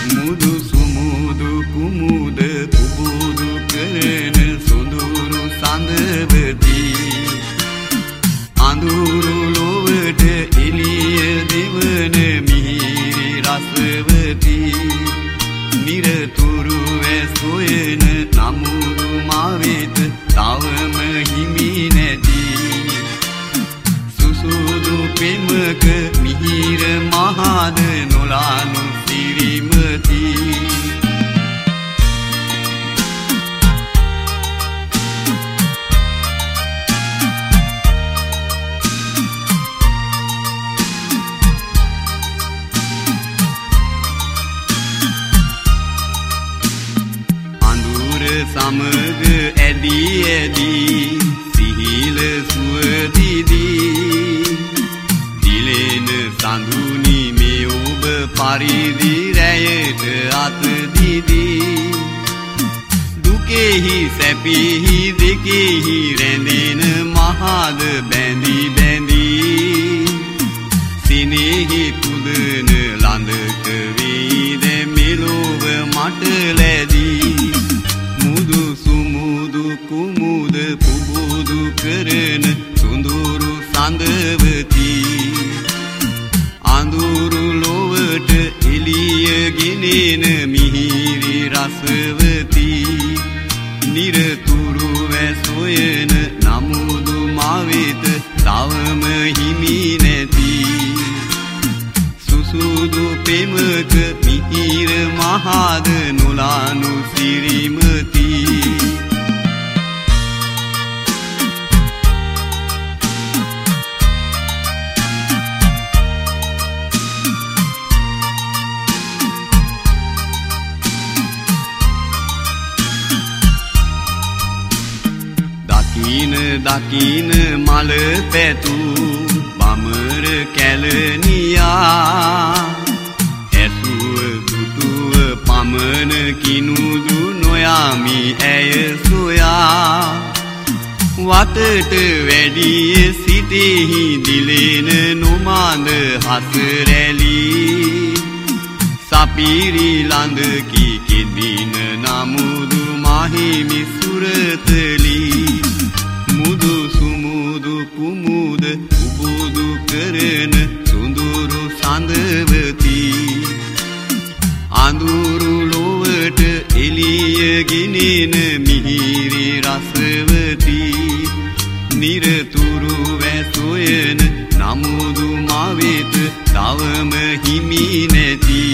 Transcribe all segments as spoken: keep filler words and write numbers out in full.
මුදු සුමුදු කුමුද පුබුදු කරන සොඳුරු සඳවති අඳුරු ලොවට එළිය දෙවන මිහිරි රසවති නිරතුරු වැසොයන නමුදු මාවෙත තවම හිමි නැති සුසුදු පෙමක මිහිර මහද නොලානු සිරිමති සමග ඇදී ඇදී සිහිල සුවදිදී දිලෙන සඳුනි මේ ඔබ පරිදි රැයට අත දිදී දුකෙහි සැපෙහි දෙකෙහි රැඳෙන මහද බැඳි බැඳි සිනෙහි පුදන ළඳක වේද මෙලොව මට ලැබී මුදු සුමුදු කුමුද පුබුදු කරන සොඳුරු සඳවති අඳුරු ලොවට එළිය ගෙනෙන මිහිරි රසවති නිරතුරු වැසොයන නමුදු මාවෙත තවම හිමි නැති සුසුදු පෙමක මිහිර මහද නොලානු සිරිමති දකින දකින මල පැතු බමර කැලනියා ඇසුව දුටුව පමන කිනුදු නොයාමි ඇය සොයා වටට වැඩිය සිටෙහි දිලෙන නොමාඳ හසරැලි සපිරි ළඳකි කෙදින නමුදු මහිමි සුරතලි මුදු සුමුදු කුමුද පුබුදු කරන සොඳුරු සඳවති අඳුරු ලොවට එළිය ගෙනෙන මිහිරි රසවති නිරතුරු වැසොයන නමුදු මාවෙත තවම හිමි නැති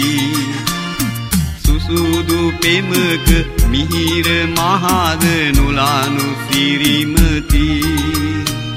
සුසුදු පෙමක මිහිර මහද නොලානු සිරිමති